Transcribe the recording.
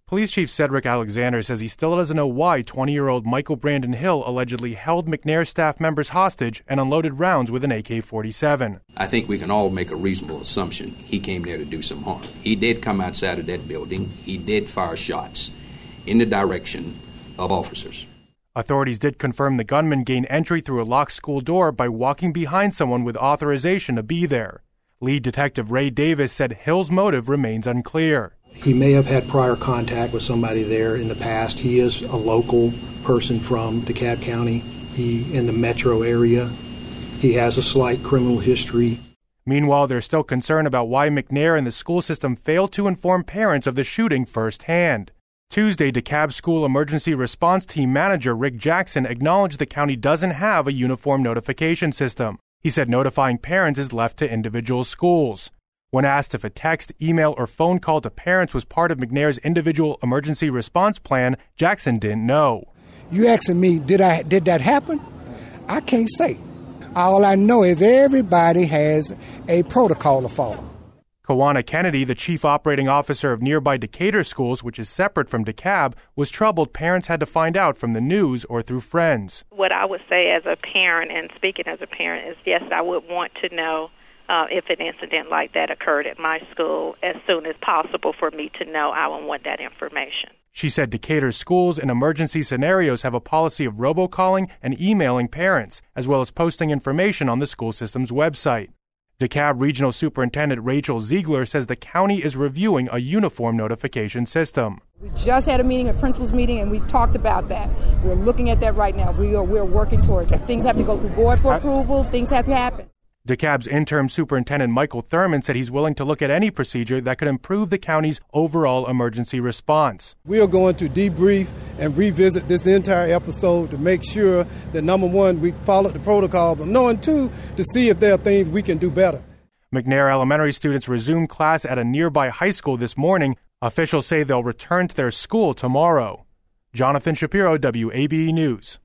Police Chief Cedric Alexander says he still doesn't know why 20-year-old Michael Brandon Hill allegedly held McNair staff members hostage and unloaded rounds with an AK-47. I think we can all make a reasonable assumption he came there to do some harm. He did come outside of that building. He did fire shots in the direction of officers. Authorities did confirm the gunman gained entry through a locked school door by walking behind someone with authorization to be there. Lead Detective Ray Davis said Hill's motive remains unclear. He may have had prior contact with somebody there in the past. He is a local person from DeKalb County. In the metro area. He has a slight criminal history. Meanwhile, there's still concern about why McNair and the school system failed to inform parents of the shooting firsthand. Tuesday, DeKalb School Emergency Response Team Manager Rick Jackson acknowledged the county doesn't have a uniform notification system. He said notifying parents is left to individual schools. When asked if a text, email, or phone call to parents was part of McNair's individual emergency response plan, Jackson didn't know. You asking me, did that happen? I can't say. All I know is everybody has a protocol to follow. Kawana Kennedy, the chief operating officer of nearby Decatur schools, which is separate from DeKalb, was troubled parents had to find out from the news or through friends. What I would say as a parent, and speaking as a parent, is yes, I would want to know if an incident like that occurred at my school as soon as possible for me to know. I would want that information. She said Decatur schools in emergency scenarios have a policy of robocalling and emailing parents, as well as posting information on the school system's website. DeKalb Regional Superintendent Rachel Ziegler says the county is reviewing a uniform notification system. We just had a meeting, a principals meeting, and we talked about that. We're looking at that right now. We're working towards it. Things have to go through board for approval. Things have to happen. DeKalb's interim superintendent Michael Thurman said he's willing to look at any procedure that could improve the county's overall emergency response. We are going to debrief and revisit this entire episode to make sure that, number one, we followed the protocol, but knowing, two, to see if there are things we can do better. McNair Elementary students resumed class at a nearby high school this morning. Officials say they'll return to their school tomorrow. Jonathan Shapiro, WABE News.